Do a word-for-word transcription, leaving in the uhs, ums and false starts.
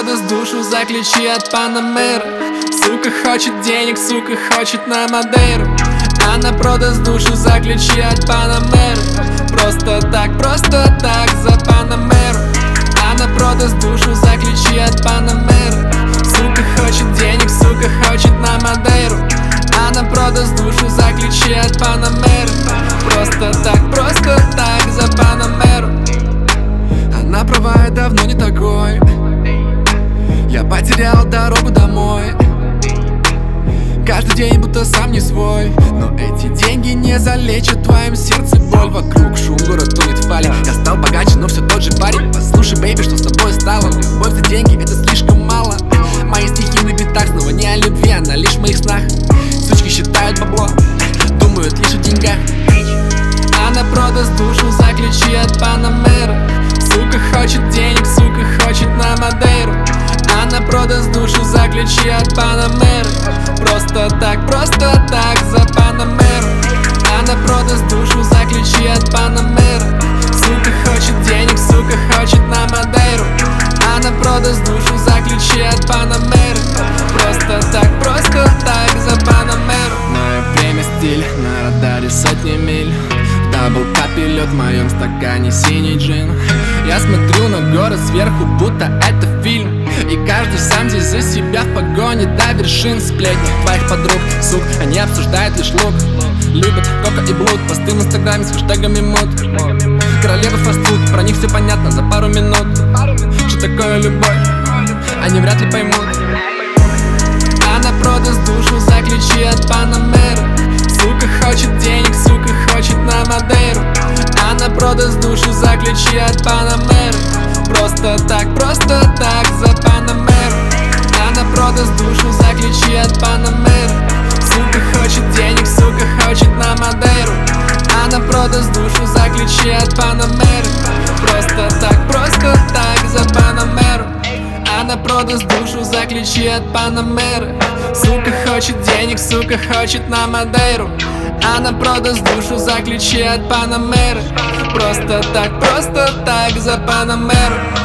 продаст душу за ключи от Панамеры. Сука хочет денег, сука хочет на Мадейру. Она продаст душу за ключи от Панамеры. Просто так, просто так за Панамеру. Она продаст душу за ключи от Панамеры. Сука хочет денег, сука хочет на Мадейру. Она продаст душу за ключи от Панамеры. Просто так, просто так за Панамеру. Она права, я давно не такой. Я потерял дорогу домой. Каждый день будто сам не свой. Но эти деньги не залечат в твоем сердце боль. Вокруг шум, город тонет в пале. Я стал богаче, но все тот же парень. Послушай, бэйби, что с тобой стало? Любовь за деньги, это слишком мало. Мои стихи на битах снова не о любви, она лишь в моих снах. Сучки считают бабло, думают лишь о деньгах. Она продаст душу за ключи от Панамеры. Сука хочет денег, сука хочет на Мадейру. Она продаст душу за ключи от Панамеры. Просто так, просто так за Панамеру. Она продаст душу за ключи от Панамеры. Сука хочет денег, сука хочет на Мадейру. Она продаст душу за ключи от Панамеры. Просто так, просто так за Панамеру. Мое время стиль, на радаре сотни миль. Дабл капи лед в моем стакане синий джин. Я смотрю на город сверху, будто это фильм. И каждый сам здесь за себя в погоне до вершин. Сплетни твоих подруг, сук, они обсуждают лишь лук. Любят кока и блуд, посты в инстаграме с хэштегами мод. Королева фастфуд, про них все понятно за пару минут. Что такое любовь, они вряд ли поймут. Она продаст душу за ключи от Панамеры. Сука хочет денег, сука хочет на Мадейру. Она продаст душу за ключи от Панамеры. Просто так, просто так за Панамеру. Она продаст душу за ключи от Панамеры. Сука хочет денег, сука хочет на Мадейру. Она продаст душу за ключи от Панамеры. Просто так, просто так за Панамеру. Она продаст душу за ключи от Панамеры. Сука хочет денег, сука хочет на Мадейру. Она продаст душу за ключи от Панамеры. Просто так, просто так за Панамеру.